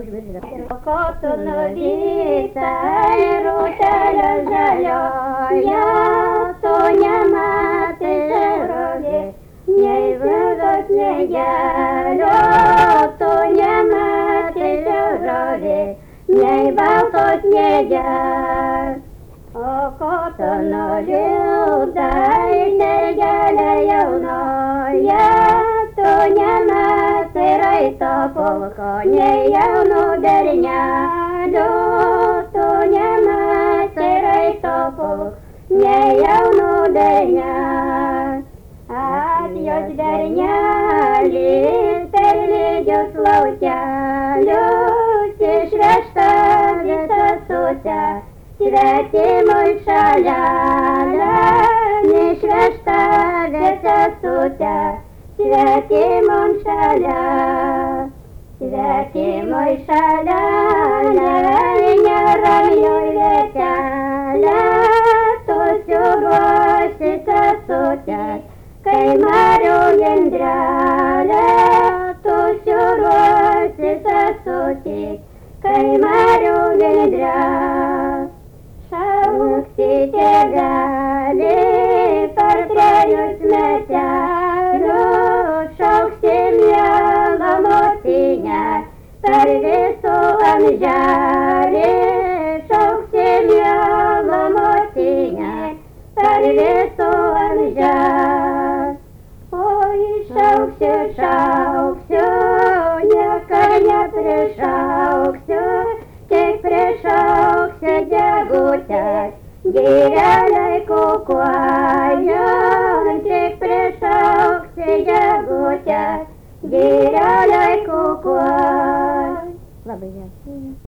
Kotonų rytą rūtelio žalioja, tu nematai žarovė, nei vilkos, nei gelio, tu nematai žarovė, nei baltos, nei gel. O kotonų liūdai, nei gelė jaunoja, tu nematai raito pulko, nei jaunų bernelių, tu nematai raito pulko, nei jaunų bernelių. Adios bernelis, per lygius laukelius, išvežta visa sutė, svetimui šalelė, išvežta visa sutė, svetimui šalelė. Svetimui šalelė, neramioj vietelė, tu siūruosi sesutės, kai marių gendrelė, tu siūruosi sesutės, kai marių gendrelė. Šauksi tėvelį per 3 metelius, šauksi mielą motinę per visų amželį, šauksi mielą motinę per visų amželį. Oi, šauksiu, šauksiu, nieko neprišauksiu, tik prišauksiu gegutės, gyreliai kukuoja, tik prišauksiu gegutės, gyreliai kukuoja. Labai gerai.